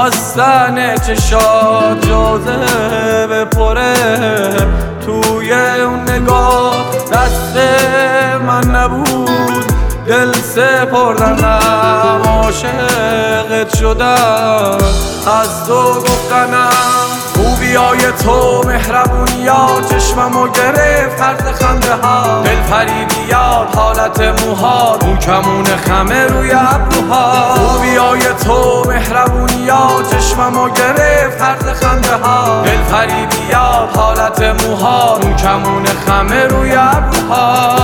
بستن چشات جاذبه پره توی اون نگاه دست من نبود دل سپردنم عاشقت شدم از تو گفتنم خوبیای تو مهربونیات چشممو گرفت طرز خنده ها دل فریبیات حالت موهات اون کمون خمه روی ابروها خوبیای تو مهربونیات چشممو گرفت طرز خنده ها دل فریبیات حالت موهات اون کمون خمه روی ابروها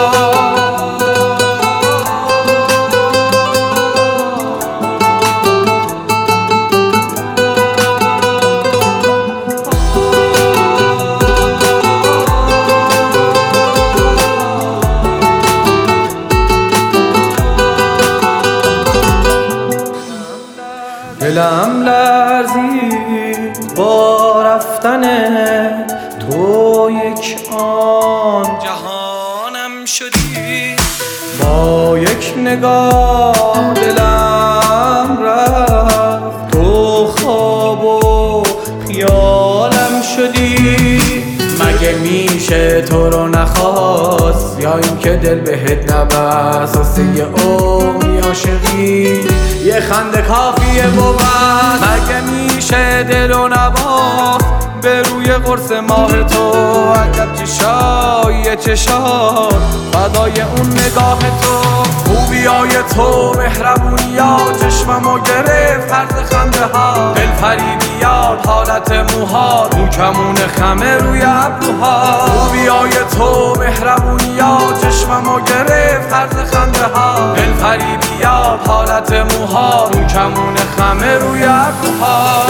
دلم لرزید با رفتن تو یک آن جهانم شدی با یک نگاه دلم رفت تو خواب و خیالم شدی مگه میشه تو رو نخواست یا این که دل بهت نبست واسه یه عمر عاشقی یه خنده کافیه بود مگه میشه دل رو نباست به روی قرص ماه تو عجب چشای چشات فدای اون نگاه تو خوبیای تو مهربونیات چشممو گرفت طرز خنده ها دل فریبیات حالت موهات اون کمون خمه روی ابروها خوبیای تو مهربونیات چشممو گرفت طرز خنده ها دل فریبیات حالت موهات اون کمون خمه روی ابروها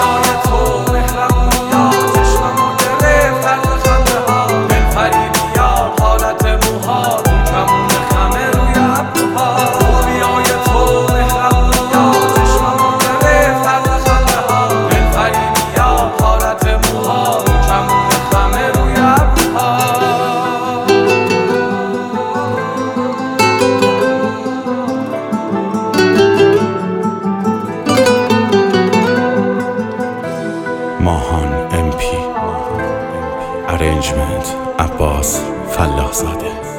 ماهان MP Arrangement عباس فلاح زاده